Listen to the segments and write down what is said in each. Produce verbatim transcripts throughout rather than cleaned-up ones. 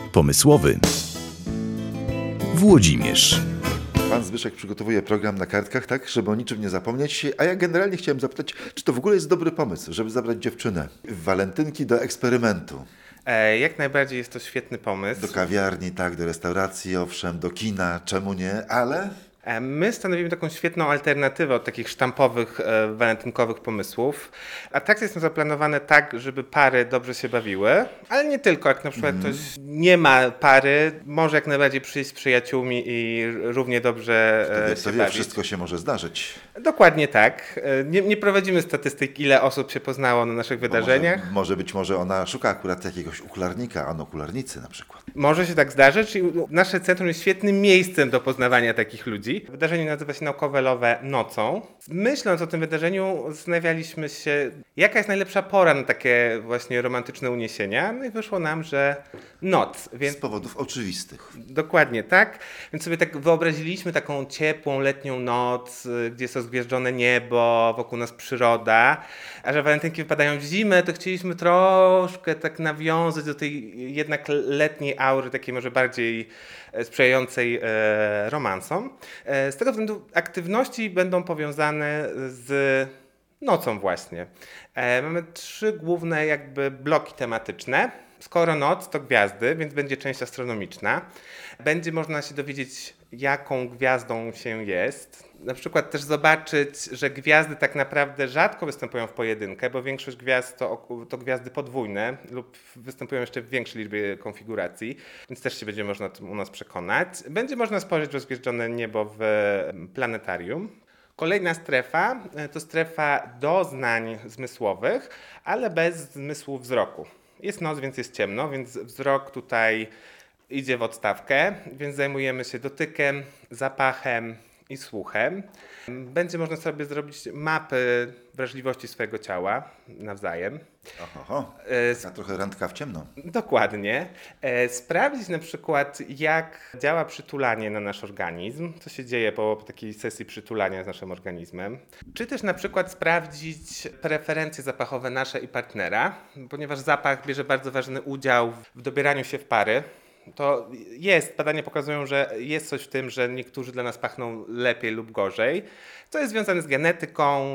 pomysłowy. Włodzimierz. Pan Zbyszek przygotowuje program na kartkach, tak, żeby o niczym nie zapomnieć, a ja generalnie chciałem zapytać, czy to w ogóle jest dobry pomysł, żeby zabrać dziewczynę w walentynki do eksperymentu. E, jak najbardziej jest to świetny pomysł. Do kawiarni, tak, do restauracji, owszem, do kina, czemu nie, ale... E, my stanowimy taką świetną alternatywę od takich sztampowych, e, walentynkowych pomysłów. Atrakcje są zaplanowane tak, żeby pary dobrze się bawiły, ale nie tylko. Jak na przykład mm. ktoś nie ma pary, może jak najbardziej przyjść z przyjaciółmi i równie dobrze Wtedy, e, się wie, bawić. Wszystko się może zdarzyć. Dokładnie tak. Nie, nie prowadzimy statystyk, ile osób się poznało na naszych wydarzeniach. Może, może być może ona szuka akurat jakiegoś okularnika, a on okularnicy na przykład. Może się tak zdarzyć i nasze centrum jest świetnym miejscem do poznawania takich ludzi. Wydarzenie nazywa się Naukowe Love Nocą. Myśląc o tym wydarzeniu, zastanawialiśmy się, jaka jest najlepsza pora na takie właśnie romantyczne uniesienia. No i wyszło nam, że noc. Więc... Z powodów oczywistych. Dokładnie tak. Więc sobie tak wyobraziliśmy taką ciepłą, letnią noc, gdzie jest rozgwieżdżone niebo, wokół nas przyroda. A że walentynki wypadają w zimę, to chcieliśmy troszkę tak nawiązać do tej jednak letniej aury, takiej może bardziej sprzyjającej e, romansom. E, z tego względu aktywności będą powiązane z nocą właśnie. E, mamy trzy główne jakby bloki tematyczne. Skoro noc, to gwiazdy, więc będzie część astronomiczna. Będzie można się dowiedzieć, jaką gwiazdą się jest. Na przykład też zobaczyć, że gwiazdy tak naprawdę rzadko występują w pojedynkę, bo większość gwiazd to, to gwiazdy podwójne lub występują jeszcze w większej liczbie konfiguracji, więc też się będzie można u nas przekonać. Będzie można spojrzeć rozgwieżdżone niebo w planetarium. Kolejna strefa to strefa doznań zmysłowych, ale bez zmysłu wzroku. Jest noc, więc jest ciemno, więc wzrok tutaj idzie w odstawkę, więc zajmujemy się dotykiem, zapachem i słuchem. Będzie można sobie zrobić mapy wrażliwości swojego ciała nawzajem. Oho, taka trochę randka w ciemno. Dokładnie. Sprawdzić na przykład, jak działa przytulanie na nasz organizm, co się dzieje po takiej sesji przytulania z naszym organizmem. Czy też na przykład sprawdzić preferencje zapachowe nasze i partnera, ponieważ zapach bierze bardzo ważny udział w dobieraniu się w pary. To jest, badania pokazują, że jest coś w tym, że niektórzy dla nas pachną lepiej lub gorzej. To jest związane z genetyką,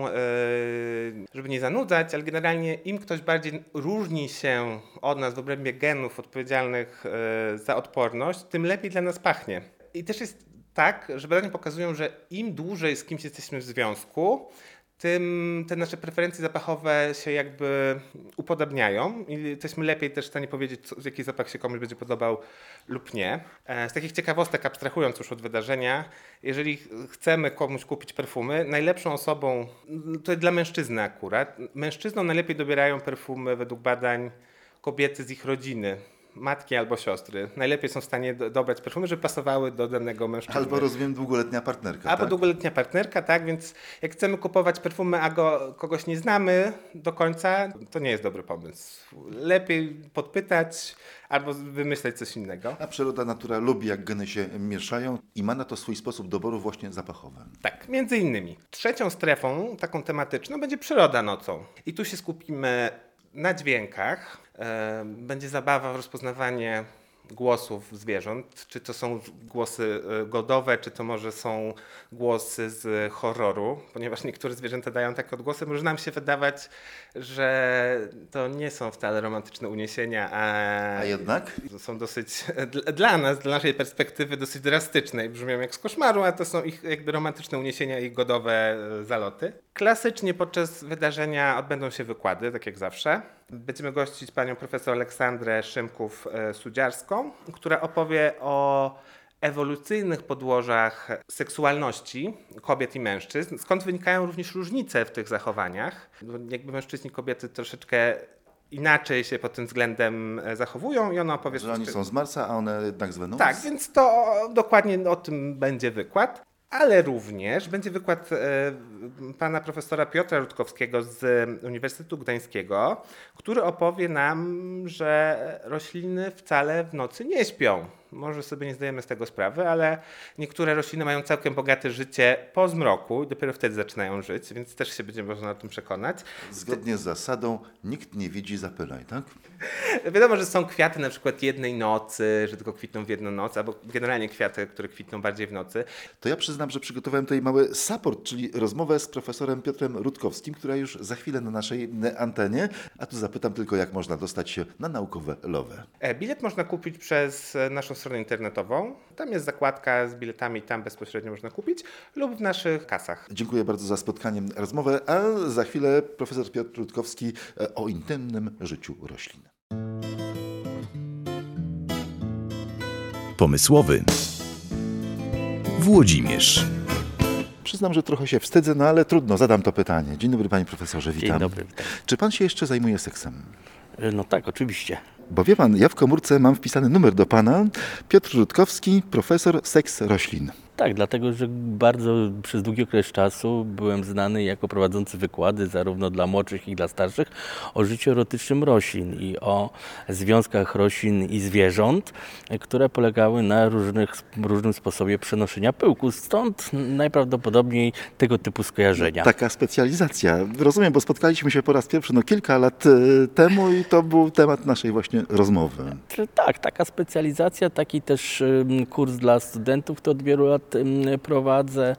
żeby nie zanudzać, ale generalnie im ktoś bardziej różni się od nas w obrębie genów odpowiedzialnych za odporność, tym lepiej dla nas pachnie. I też jest tak, że badania pokazują, że im dłużej z kimś jesteśmy w związku, tym te nasze preferencje zapachowe się jakby upodabniają i jesteśmy lepiej też w stanie powiedzieć, co, jaki zapach się komuś będzie podobał lub nie. Z takich ciekawostek, abstrahując już od wydarzenia, jeżeli chcemy komuś kupić perfumy, najlepszą osobą, to jest dla mężczyzny akurat, mężczyznom najlepiej dobierają perfumy według badań kobiety z ich rodziny. Matki albo siostry. Najlepiej są w stanie do, dobrać perfumy, żeby pasowały do danego mężczyzny. Albo rozumiem długoletnia partnerka, Albo tak? długoletnia partnerka, tak, więc jak chcemy kupować perfumy, a go, kogoś nie znamy do końca, to nie jest dobry pomysł. Lepiej podpytać albo wymyśleć coś innego. A przyroda, natura lubi, jak geny się mieszają i ma na to swój sposób doboru właśnie zapachowy. Tak, między innymi. Trzecią strefą, taką tematyczną, będzie przyroda nocą. I tu się skupimy na dźwiękach. Będzie zabawa w rozpoznawanie głosów zwierząt, czy to są głosy godowe, czy to może są głosy z horroru, ponieważ niektóre zwierzęta dają takie odgłosy, może nam się wydawać, że to nie są wcale romantyczne uniesienia, a, a jednak są dosyć, dla nas, dla naszej perspektywy dosyć drastyczne i brzmią jak z koszmaru, a to są ich jakby romantyczne uniesienia i godowe zaloty. Klasycznie podczas wydarzenia odbędą się wykłady, tak jak zawsze. Będziemy gościć panią profesor Aleksandrę Szymków-Sudziarską, która opowie o ewolucyjnych podłożach seksualności kobiet i mężczyzn, skąd wynikają również różnice w tych zachowaniach. Jakby mężczyźni i kobiety troszeczkę inaczej się pod tym względem zachowują i ona opowie... Że oni są z Marsa, a one jednak z Wenus? Tak, więc to dokładnie o tym będzie wykład. Ale również będzie wykład e, pana profesora Piotra Rutkowskiego z Uniwersytetu Gdańskiego, który opowie nam, że rośliny wcale w nocy nie śpią. Może sobie nie zdajemy z tego sprawy, ale niektóre rośliny mają całkiem bogate życie po zmroku i dopiero wtedy zaczynają żyć, więc też się będzie można o tym przekonać. Zgodnie z zasadą nikt nie widzi, zapylaj, tak? Wiadomo, że są kwiaty na przykład jednej nocy, że tylko kwitną w jedną noc, albo generalnie kwiaty, które kwitną bardziej w nocy. To ja przyznam, że przygotowałem tutaj mały support, czyli rozmowę z profesorem Piotrem Rutkowskim, która już za chwilę na naszej antenie, a tu zapytam tylko, jak można dostać się na naukowe Lowe. E, Bilet można kupić przez naszą stronę internetową. Tam jest zakładka z biletami, tam bezpośrednio można kupić, lub w naszych kasach. Dziękuję bardzo za spotkanie, rozmowę, a za chwilę profesor Piotr Rutkowski e, o intymnym życiu roślin. Pomysłowy Włodzimierz. Przyznam, że trochę się wstydzę, no ale trudno, zadam to pytanie. Dzień dobry, panie profesorze, witam. Dzień dobry, witam. Czy pan się jeszcze zajmuje seksem? No tak, oczywiście. Bo wie pan, ja w komórce mam wpisany numer do pana. Piotr Rutkowski, profesor seks roślin. Tak, dlatego, że bardzo przez długi okres czasu byłem znany jako prowadzący wykłady zarówno dla młodszych, jak i dla starszych o życiu erotycznym roślin i o związkach roślin i zwierząt, które polegały na różnych, różnym sposobie przenoszenia pyłku. Stąd najprawdopodobniej tego typu skojarzenia. Taka specjalizacja. Rozumiem, bo spotkaliśmy się po raz pierwszy no, kilka lat e, temu i to był temat naszej właśnie rozmowy. Tak, taka specjalizacja, taki też ym, kurs dla studentów, który od wielu lat ym, prowadzę.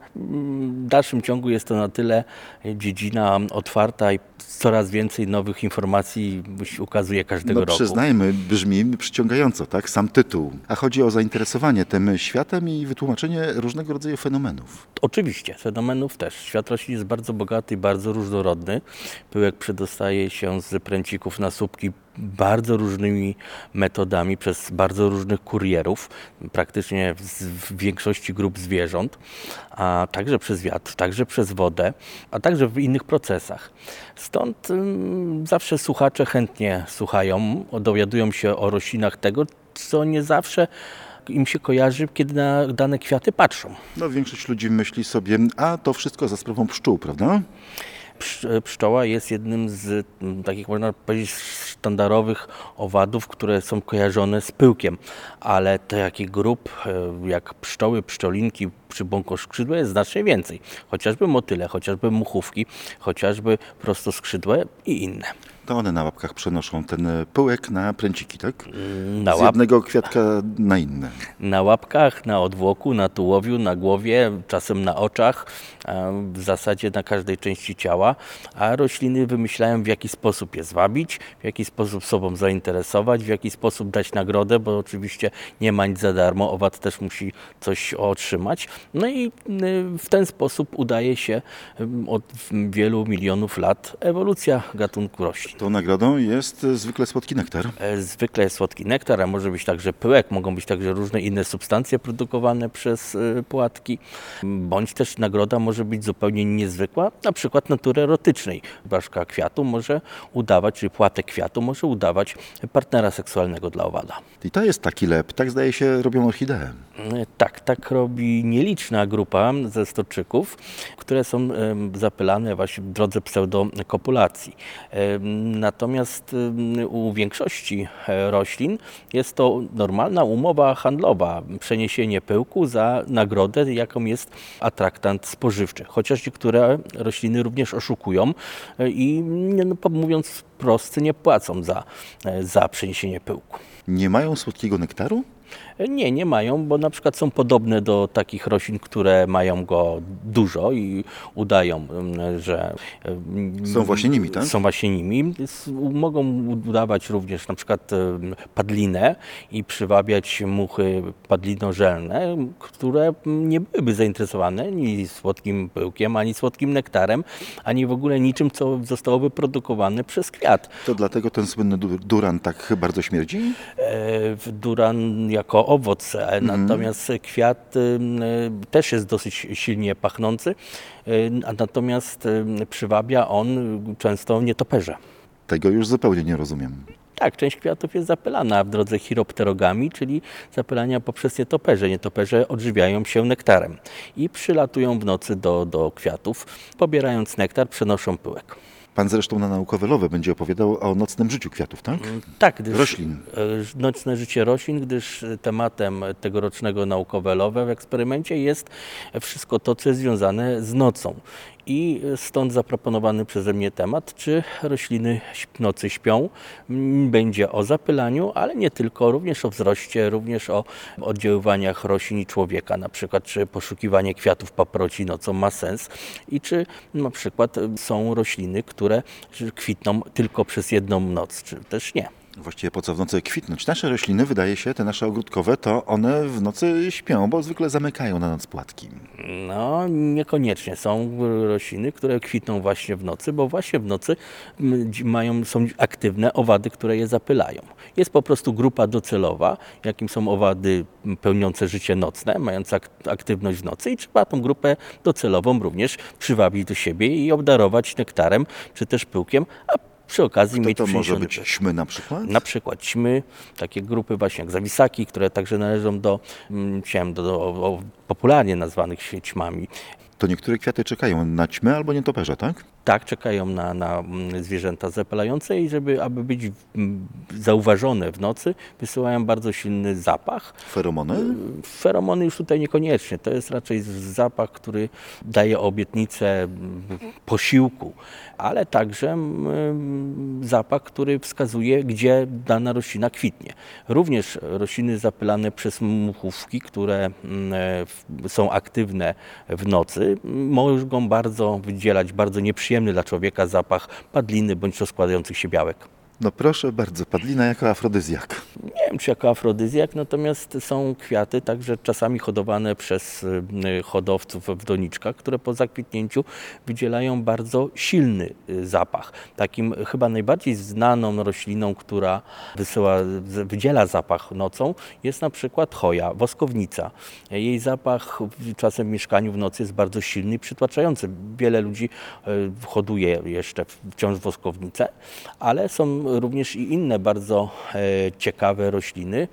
W dalszym ciągu jest to na tyle dziedzina otwarta i coraz więcej nowych informacji ukazuje każdego No roku. przyznajmy, brzmi przyciągająco, tak? Sam tytuł. A chodzi o zainteresowanie tym światem i wytłumaczenie różnego rodzaju fenomenów. Oczywiście, fenomenów też. Świat roślin jest bardzo bogaty i bardzo różnorodny. Pyłek przedostaje się z pręcików na słupki bardzo różnymi metodami przez bardzo różnych kurierów, praktycznie w większości grup zwierząt, a także przez wiatr, także przez wodę, a także w innych procesach. Stąd ym, zawsze słuchacze chętnie słuchają, dowiadują się o roślinach tego, co nie zawsze im się kojarzy, kiedy na dane kwiaty patrzą. No większość ludzi myśli sobie, a to wszystko za sprawą pszczół, prawda? Pszczoła jest jednym z takich, można powiedzieć, sztandarowych owadów, które są kojarzone z pyłkiem, ale takich grup jak pszczoły, pszczolinki czy błąkoskrzydłe jest znacznie więcej. Chociażby motyle, chociażby muchówki, chociażby prostoskrzydłe i inne. To one na łapkach przenoszą ten pyłek na pręciki, tak? Na, Z łap... jednego kwiatka na inny. na łapkach, na odwłoku, na tułowiu, na głowie, czasem na oczach, w zasadzie na każdej części ciała, a rośliny wymyślają, w jaki sposób je zwabić, w jaki sposób sobą zainteresować, w jaki sposób dać nagrodę, bo oczywiście nie ma nic za darmo, owad też musi coś otrzymać. No i w ten sposób udaje się od wielu milionów lat ewolucja gatunku roślin. Tą nagrodą jest zwykle słodki nektar. Zwykle jest słodki nektar, a może być także pyłek, mogą być także różne inne substancje produkowane przez płatki, bądź też nagroda może być zupełnie niezwykła, na przykład natury erotycznej. Baszka kwiatu może udawać, czyli płatek kwiatu może udawać partnera seksualnego dla owada. I to jest taki lep, tak zdaje się robią orchidee. Tak, tak robi nieliczna grupa ze stoczyków, które są zapylane właśnie w drodze pseudokopulacji. Natomiast u większości roślin jest to normalna umowa handlowa, przeniesienie pyłku za nagrodę, jaką jest atraktant spożywczy. Chociaż niektóre rośliny również oszukują i no, mówiąc wprost nie płacą za, za przeniesienie pyłku. Nie mają słodkiego nektaru? Nie, nie mają, bo na przykład są podobne do takich roślin, które mają go dużo i udają, że Są właśnie nimi, tak? Są właśnie nimi. Mogą udawać również na przykład padlinę i przywabiać muchy padlinożelne, które nie byłyby zainteresowane ani słodkim pyłkiem, ani słodkim nektarem, ani w ogóle niczym, co zostałoby produkowane przez kwiat. To dlatego ten słynny dur- duran tak bardzo śmierdzi? E, Duran jako owoc, mm. natomiast kwiat y, też jest dosyć silnie pachnący, y, a natomiast y, przywabia on często nietoperze. Tego już zupełnie nie rozumiem. Tak, część kwiatów jest zapylana w drodze chiropterogami, czyli zapylania poprzez nietoperze. Nietoperze odżywiają się nektarem i przylatują w nocy do, do kwiatów, pobierając nektar, przenoszą pyłek. Pan zresztą na Naukowe Lowe będzie opowiadał o nocnym życiu kwiatów, tak? Tak, gdyż Roślin. e, nocne życie roślin, gdyż tematem tegorocznego Naukowe Lowe w eksperymencie jest wszystko to, co jest związane z nocą. I stąd zaproponowany przeze mnie temat, czy rośliny w nocy śpią. Będzie o zapylaniu, ale nie tylko, również o wzroście, również o oddziaływaniach roślin i człowieka, na przykład czy poszukiwanie kwiatów paproci nocą ma sens i czy na przykład są rośliny, które kwitną tylko przez jedną noc, czy też nie. Właściwie po co w nocy kwitnąć? Nasze rośliny, wydaje się, te nasze ogródkowe, to one w nocy śpią, bo zwykle zamykają na noc płatki. No, niekoniecznie. Są rośliny, które kwitną właśnie w nocy, bo właśnie w nocy mają, są aktywne owady, które je zapylają. Jest po prostu grupa docelowa, jakim są owady pełniące życie nocne, mające aktywność w nocy i trzeba tą grupę docelową również przywabić do siebie i obdarować nektarem czy też pyłkiem, a przy okazji To, mieć to może przyniesiony być pył. ćmy na przykład? Na przykład ćmy, takie grupy właśnie jak zawisaki, które także należą do, mm, chciałem, do, do o, popularnie nazwanych ćmami. To niektóre kwiaty czekają na ćmę albo nietoperze, tak? Tak, czekają na, na mm, zwierzęta zapylające i żeby, aby być mm, zauważone w nocy, wysyłają bardzo silny zapach. Feromony? Feromony już tutaj niekoniecznie. To jest raczej zapach, który daje obietnicę mm, posiłku, ale także mm, zapach, który wskazuje, gdzie dana roślina kwitnie. Również rośliny zapylane przez muchówki, które mm, w- są aktywne w nocy, mogą bardzo wydzielać bardzo nieprzyjemny dla człowieka zapach padliny bądź rozkładających się białek. No proszę bardzo, padlina jako afrodyzjak. Nie wiem, czy jako afrodyzjak, natomiast są kwiaty także czasami hodowane przez y, hodowców w doniczkach, które po zakwitnięciu wydzielają bardzo silny y, zapach. Takim chyba najbardziej znaną rośliną, która wysyła, z- wydziela zapach nocą, jest na przykład choja, woskownica. Jej zapach w- czasem w mieszkaniu w nocy jest bardzo silny i przytłaczający. Wiele ludzi y, hoduje jeszcze wciąż woskownicę, ale są również i inne bardzo e, ciekawe rośliny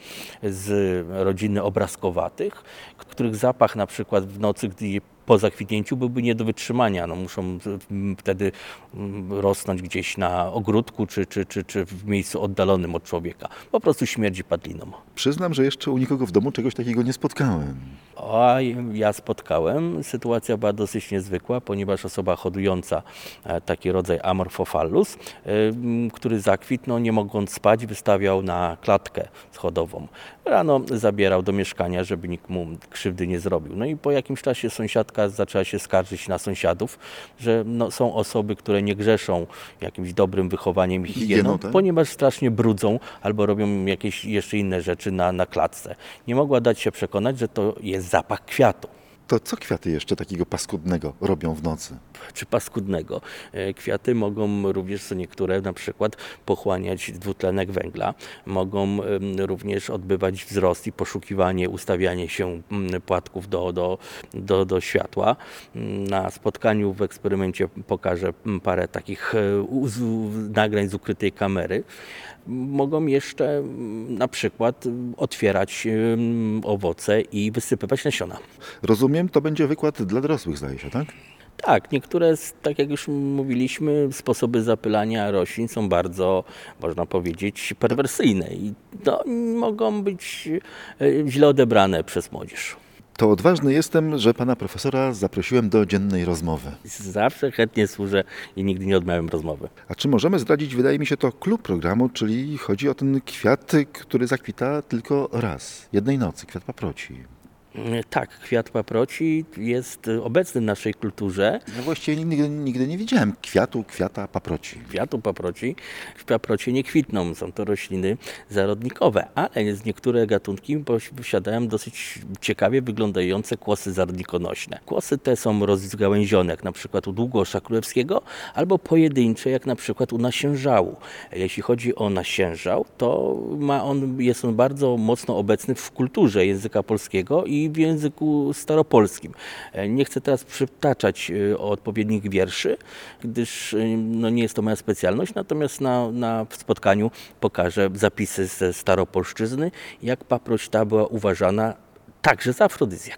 z rodziny obrazkowatych, których zapach na przykład w nocy, gdy je po zakwitnięciu byłby nie do wytrzymania. No, muszą mm, wtedy mm, rosnąć gdzieś na ogródku czy, czy, czy, czy w miejscu oddalonym od człowieka. Po prostu śmierdzi padliną. Przyznam, że jeszcze u nikogo w domu czegoś takiego nie spotkałem. A ja spotkałem. Sytuacja była dosyć niezwykła, ponieważ osoba hodująca e, taki rodzaj Amorphophallus, e, m, który zakwitł, no, nie mogąc spać, wystawiał na klatkę schodową. Rano zabierał do mieszkania, żeby nikt mu krzywdy nie zrobił. No i po jakimś czasie sąsiadka zaczęła się skarżyć na sąsiadów, że no, są osoby, które nie grzeszą jakimś dobrym wychowaniem i higieną, Higieną, tak? ponieważ strasznie brudzą albo robią jakieś jeszcze inne rzeczy na, na klatce. Nie mogła dać się przekonać, że to jest zapach kwiatu To co kwiaty jeszcze takiego paskudnego robią w nocy? czy paskudnego. E, Kwiaty mogą również, co niektóre, na przykład pochłaniać dwutlenek węgla. Mogą em, również odbywać wzrost i poszukiwanie, ustawianie się mm, płatków do, do, do, do światła. Mm, Na spotkaniu w eksperymencie pokażę mm, parę takich e, uz- nagrań z ukrytej kamery. Mogą jeszcze mm, na przykład mm, otwierać em, owoce i wysypywać nasiona. Rozumiem, to będzie wykład dla dorosłych, zdaje się, tak? Tak, niektóre, z- tak jak już mówiliśmy, sposoby zapylania roślin są bardzo, można powiedzieć, perwersyjne i to mogą być e, źle odebrane przez młodzież. To odważny jestem, że pana profesora zaprosiłem do dziennej rozmowy. Zawsze chętnie służę i nigdy nie odmawiam rozmowy. A czy możemy zdradzić, wydaje mi się, to klub programu, czyli chodzi o ten kwiat, który zakwita tylko raz, jednej nocy, kwiat paproci. E, Tak, kwiat paproci jest e, obecny w naszej kulturze. Ja właściwie nigdy, nigdy nie widziałem kwiatu, kwiata paproci. Kwiatu paproci. Paprocie nie kwitną, są to rośliny zarodnikowe, ale z niektóre gatunki poś- posiadają dosyć ciekawie wyglądające kłosy zarodnikonośne. Kłosy te są rozgałęzione, jak na przykład u długosza królewskiego, albo pojedyncze, jak na przykład u nasiężału. Jeśli chodzi o nasiężał, to ma on, jest on bardzo mocno obecny w kulturze języka polskiego i w języku staropolskim. E, Nie chcę teraz przytaczać e, odpowiednich wierszy, gdyż e, no, nie jest to moja specjalność, natomiast na, na spotkaniu pokażę zapisy ze staropolszczyzny, jak paproć ta była uważana także za afrodyzjak.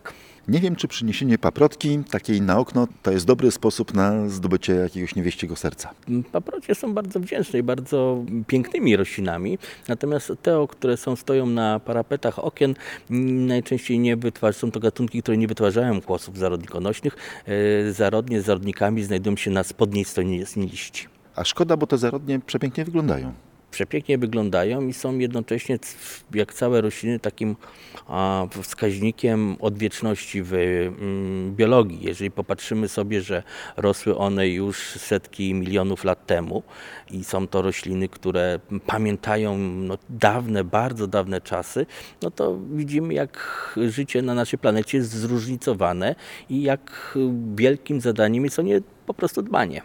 Nie wiem, czy przyniesienie paprotki takiej na okno to jest dobry sposób na zdobycie jakiegoś niewieściego serca. Paprocie są bardzo wdzięczne i bardzo pięknymi roślinami, natomiast te, które są, stoją na parapetach okien, najczęściej nie wytwarzają, są to gatunki, które nie wytwarzają kłosów zarodnikonośnych. Zarodnie z zarodnikami znajdują się na spodniej stronie liści. A szkoda, bo te zarodnie przepięknie wyglądają. Przepięknie wyglądają i są jednocześnie, jak całe rośliny, takim a, wskaźnikiem odwieczności w mm, biologii. Jeżeli popatrzymy sobie, że rosły one już setki milionów lat temu i są to rośliny, które pamiętają no, dawne, bardzo dawne czasy, no to widzimy, jak życie na naszej planecie jest zróżnicowane i jak wielkim zadaniem jest o nie po prostu dbanie.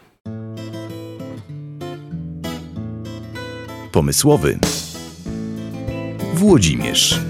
Pomysłowy Włodzimierz.